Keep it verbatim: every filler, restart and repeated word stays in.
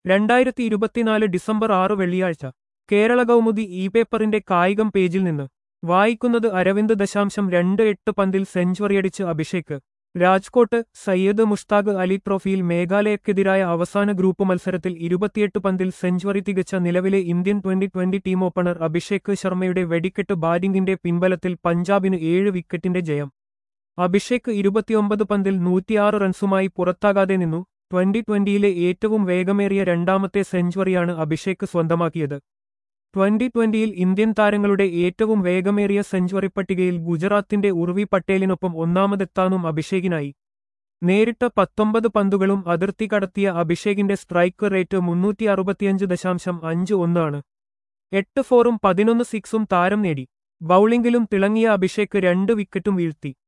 രണ്ടായിരത്തി ഇരുപത്തിനാല് ഡിസംബർ ആറ് വെള്ളിയാഴ്ച കേരള കൗമുദി ഇ പേപ്പറിന്റെ കായികം പേജിൽ നിന്ന് വായിക്കുന്നത് അരവിന്ദ് ദശാംശം രണ്ട് എട്ട് പന്തിൽ സെഞ്ചുറിയടിച്ച് അഭിഷേക് രാജ്കോട്ട് സയ്യദ് മുഷ്താഖ് അലി ട്രോഫിയിൽ മേഘാലയക്കെതിരായ അവസാന ഗ്രൂപ്പ് മത്സരത്തിൽ ഇരുപത്തിയെട്ട് പന്തിൽ സെഞ്ചുറി തികച്ച നിലവിലെ Indian twenty twenty team opener Abhishek ശർമ്മയുടെ വെടിക്കെട്ട് ബാറ്റിംഗിന്റെ പിൻബലത്തിൽ പഞ്ചാബിന് ഏഴ് വിക്കറ്റിന്റെ ജയം. അഭിഷേക് ഇരുപത്തിയൊമ്പത് പന്തിൽ നൂറ്റിയാറ് റൺസുമായി പുറത്താകാതെ നിന്നു. ട്വന്റി ട്വന്റിയിലെ ഏറ്റവും വേഗമേറിയ രണ്ടാമത്തെ സെഞ്ചുറിയാണ് അഭിഷേക് സ്വന്തമാക്കിയത്. ട്വന്റി ട്വന്റിയിൽ ഇന്ത്യൻ താരങ്ങളുടെ ഏറ്റവും വേഗമേറിയ സെഞ്ചുറി പട്ടികയിൽ ഗുജറാത്തിന്റെ ഉർവി പട്ടേലിനൊപ്പം ഒന്നാമതെത്താനും അഭിഷേകിനായി. നേരിട്ട പത്തൊമ്പത് പന്തുകളും അതിർത്തി കടത്തിയ അഭിഷേകിന്റെ സ്ട്രൈക്ക് റേറ്റ് മുന്നൂറ്റി അറുപത്തിയഞ്ച് ദശാംശം അഞ്ച് ഒന്ന് ആണ്. എട്ട് ഫോറും പതിനൊന്ന് സിക്സും താരം നേടി. ബൌളിംഗിലും തിളങ്ങിയ അഭിഷേക് രണ്ട് വിക്കറ്റും വീഴ്ത്തി.